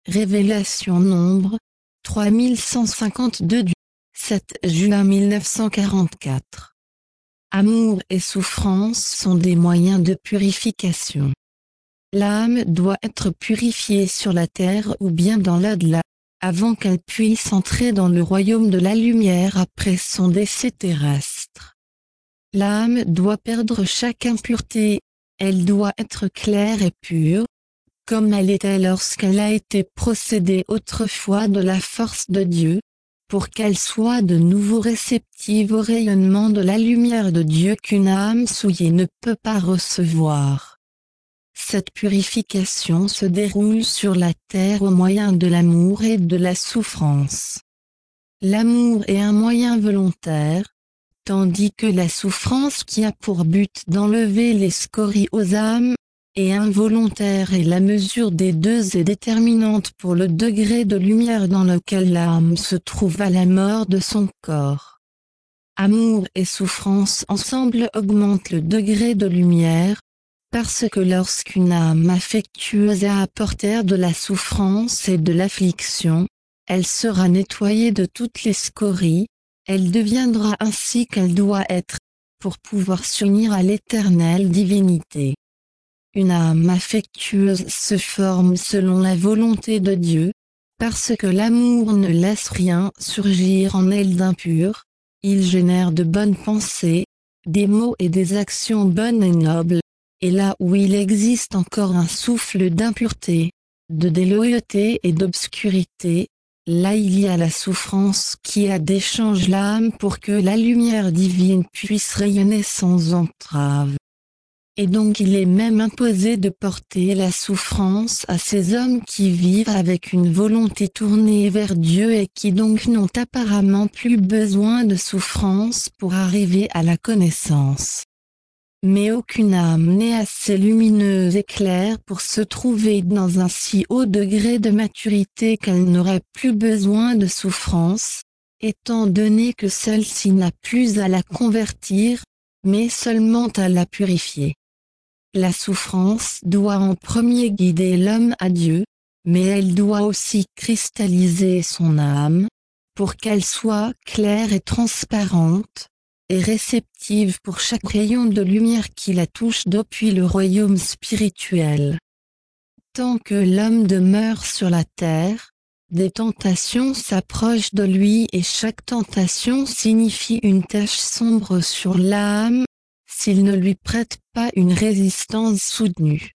Révélation Nombre 3152 du 7 juin 1944. Amour et souffrance sont des moyens de purification. L'âme doit être purifiée sur la terre ou bien dans l'au-delà, avant qu'elle puisse entrer dans le royaume de la lumière après son décès terrestre. L'âme doit perdre chaque impureté, elle doit être claire et pure, comme elle était lorsqu'elle a été procédée autrefois de la force de Dieu, pour qu'elle soit de nouveau réceptive au rayonnement de la lumière de Dieu qu'une âme souillée ne peut pas recevoir. Cette purification se déroule sur la terre au moyen de l'amour et de la souffrance. L'amour est un moyen volontaire, tandis que la souffrance qui a pour but d'enlever les scories aux âmes, est involontaire et la mesure des deux est déterminante pour le degré de lumière dans lequel l'âme se trouve à la mort de son corps. Amour et souffrance ensemble augmentent le degré de lumière, parce que lorsqu'une âme affectueuse a apporté de la souffrance et de l'affliction, elle sera nettoyée de toutes les scories, elle deviendra ainsi qu'elle doit être, pour pouvoir s'unir à l'éternelle divinité. Une âme affectueuse se forme selon la volonté de Dieu, parce que l'amour ne laisse rien surgir en elle d'impur, il génère de bonnes pensées, des mots et des actions bonnes et nobles, et là où il existe encore un souffle d'impureté, de déloyauté et d'obscurité, là il y a la souffrance qui a déchange l'âme pour que la lumière divine puisse rayonner sans entrave. Et donc il est même imposé de porter la souffrance à ces hommes qui vivent avec une volonté tournée vers Dieu et qui donc n'ont apparemment plus besoin de souffrance pour arriver à la connaissance. Mais aucune âme n'est assez lumineuse et claire pour se trouver dans un si haut degré de maturité qu'elle n'aurait plus besoin de souffrance, étant donné que celle-ci n'a plus à la convertir, mais seulement à la purifier. La souffrance doit en premier guider l'homme à Dieu, mais elle doit aussi cristalliser son âme, pour qu'elle soit claire et transparente, et réceptive pour chaque rayon de lumière qui la touche depuis le royaume spirituel. Tant que l'homme demeure sur la terre, des tentations s'approchent de lui et chaque tentation signifie une tache sombre sur l'âme, s'il ne lui prête pas une résistance soutenue.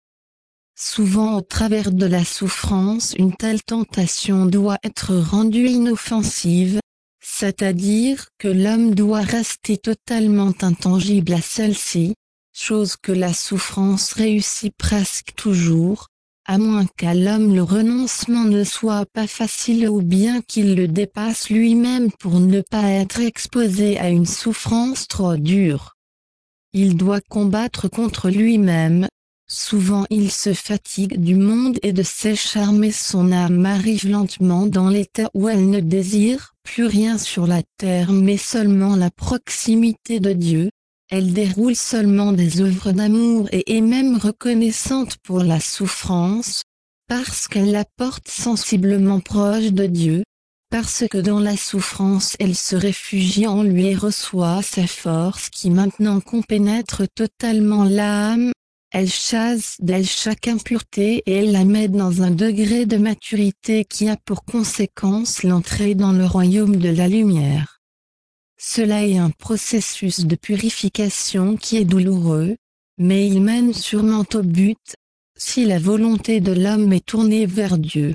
Souvent au travers de la souffrance une telle tentation doit être rendue inoffensive, c'est-à-dire que l'homme doit rester totalement intangible à celle-ci, chose que la souffrance réussit presque toujours, à moins qu'à l'homme le renoncement ne soit pas facile ou bien qu'il le dépasse lui-même pour ne pas être exposé à une souffrance trop dure. Il doit combattre contre lui-même, souvent il se fatigue du monde et de ses charmes et son âme arrive lentement dans l'état où elle ne désire plus rien sur la terre mais seulement la proximité de Dieu, elle déroule seulement des œuvres d'amour et est même reconnaissante pour la souffrance, parce qu'elle la porte sensiblement proche de Dieu, parce que dans la souffrance elle se réfugie en lui et reçoit sa force qui maintenant compénètre totalement l'âme, elle chasse d'elle chaque impureté et elle la met dans un degré de maturité qui a pour conséquence l'entrée dans le royaume de la lumière. Cela est un processus de purification qui est douloureux, mais il mène sûrement au but, si la volonté de l'homme est tournée vers Dieu.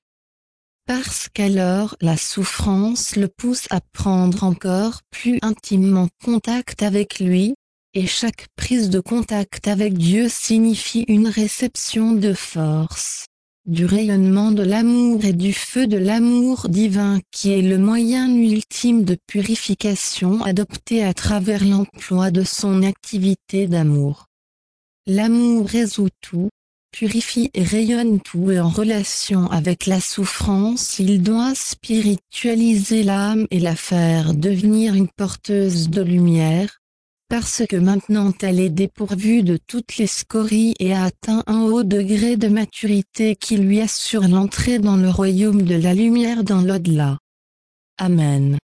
Parce qu'alors la souffrance le pousse à prendre encore plus intimement contact avec lui, et chaque prise de contact avec Dieu signifie une réception de force, du rayonnement de l'amour et du feu de l'amour divin qui est le moyen ultime de purification adopté à travers l'emploi de son activité d'amour. L'amour résout tout, purifie et rayonne tout et en relation avec la souffrance il doit spiritualiser l'âme et la faire devenir une porteuse de lumière, parce que maintenant elle est dépourvue de toutes les scories et a atteint un haut degré de maturité qui lui assure l'entrée dans le royaume de la lumière dans l'au-delà. Amen.